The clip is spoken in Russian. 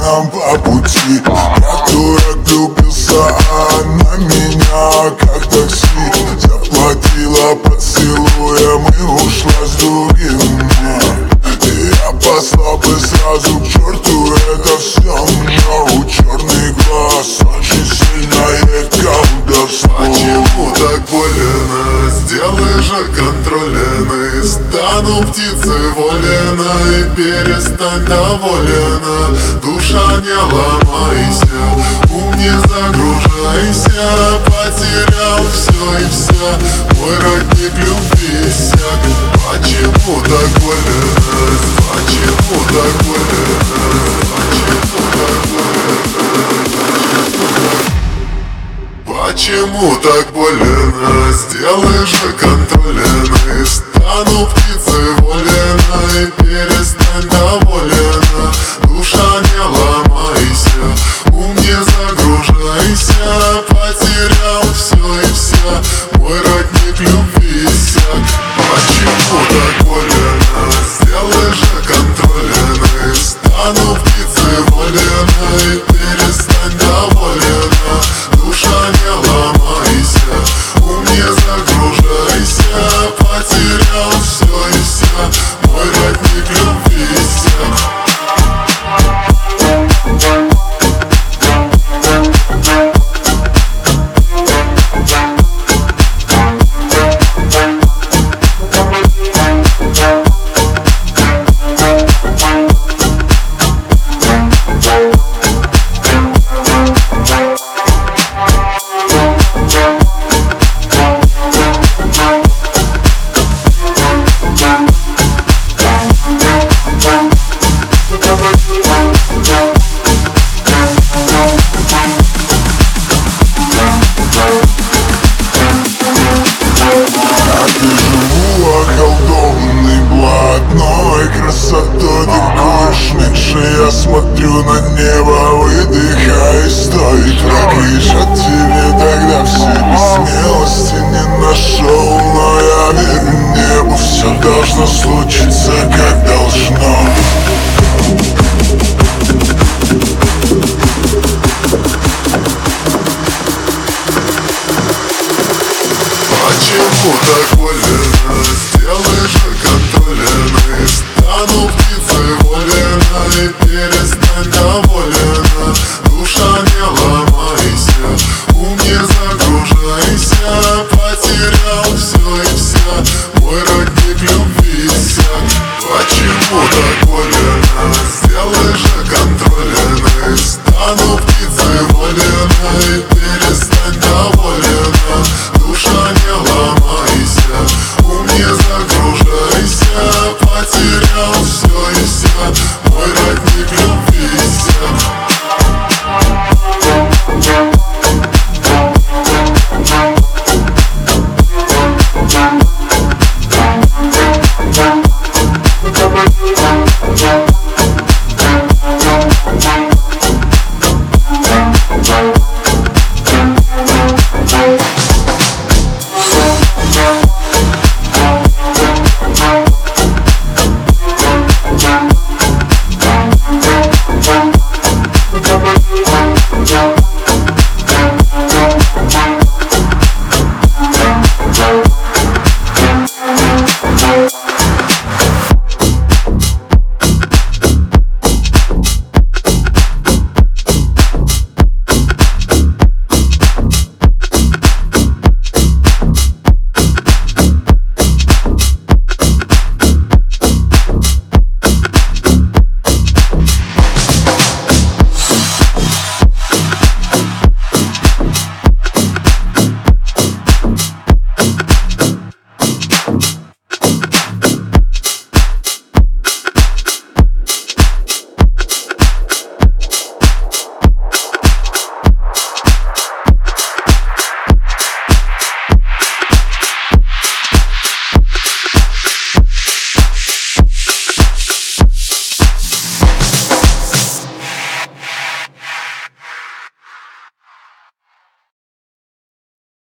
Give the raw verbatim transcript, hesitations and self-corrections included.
нам по пути. Я дурак влюбился, а она меня как такси. Заплатила поцелуем и ушла с другим. И я послал бы сразу к черту это все, но черный глаз очень сильно ей колдовство. Почему так больно? Сделай же контролено. Стану птицей волена и перестань доволена. Душа, не ломайся, ум не загружайся. Потерял все и вся, мой родник любви иссяк. Почему так больно? Почему так больно? Почему так больно? Почему так больно? Сделай же контролено. Стану птицей волена и перестань доволена. Душа, не ломайся, ум не загружайся. Потерял все и вся, мой родник любви иссяк. Почему так больно? Сделай же контролено. Стану птицей волена и перестань доволена. Душа, не ломайся, ум не загружайся. Потерял все и вся, мой родник любви иссяк. Околдованный блатной красотой ты я смотрю на небо, выдыхай, стой. Как от тебе тогда в себе смелости не нашел. Но я верю небу, все должно случиться как должно.